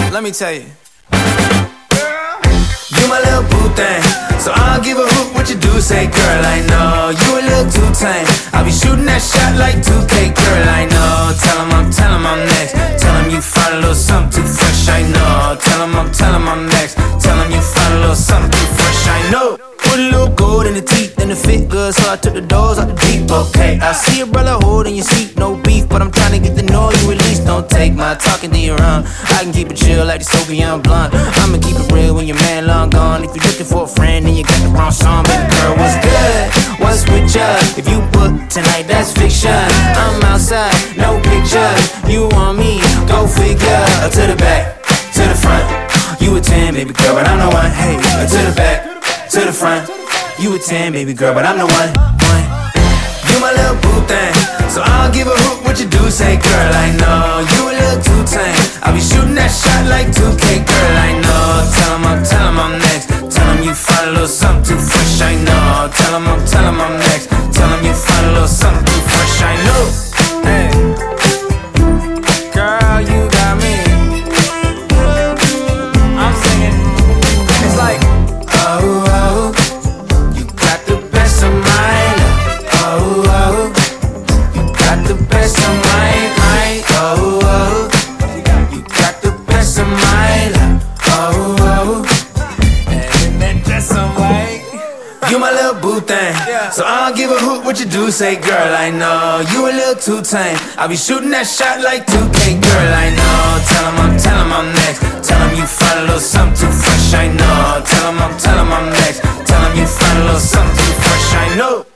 Let me tell you. You my little boo thing, so I don't give a hoot what you do. Say, girl, I know you a little too tame. I'll be shooting that shot like 2K, girl, I know. Tell him I'm next. Tell him you find a little something too fresh, I know. Tell him I'm next. Tell him you find a little something too fresh, I know. Put a little gold in the teeth and it fit good, so I took the doors out the Jeep. Okay, I see a brother holding your seat, no beef, but I'm trying to get the noise you release. Don't take my talking to your own. I can keep it chill like the Soviet blunt. I'ma keep it real when your man long gone. If you're looking for a friend, then you got the wrong song. Baby girl, what's good? What's with ya? If you book tonight, that's fiction. I'm outside, no pictures. You want me? Go figure. To the back, to the front. You a 10, baby girl, but I'm the one. Hey, to the back, to the front. You a 10, baby girl, but I'm the one. You my little boo thing, so I don't give a hoot what you do. Say, girl, I know you a little too tame. I'll be shooting that shot like 2K, girl, I know. Tell him I'm next. Tell him you find a little something too fresh, I know. Tell him I'm next. Tell him you find a little something too fresh, I know. Hey, girl, you got me. I'm singing. It's like, oh, oh, you got the best of mine. Oh, oh, you got the best of mine. Oh, oh, you got the best of mine. Oh, oh, and that dress on white. You my little boo thing, so I don't give a hoot what you do. Say, girl, I know you a little too tame. I'll be shooting that shot like 2K, girl, I know. Tell him I'm next. Tell him you find a little something too fresh, I know. Tell him I'm next. Tell him you find a little something too fresh, I know.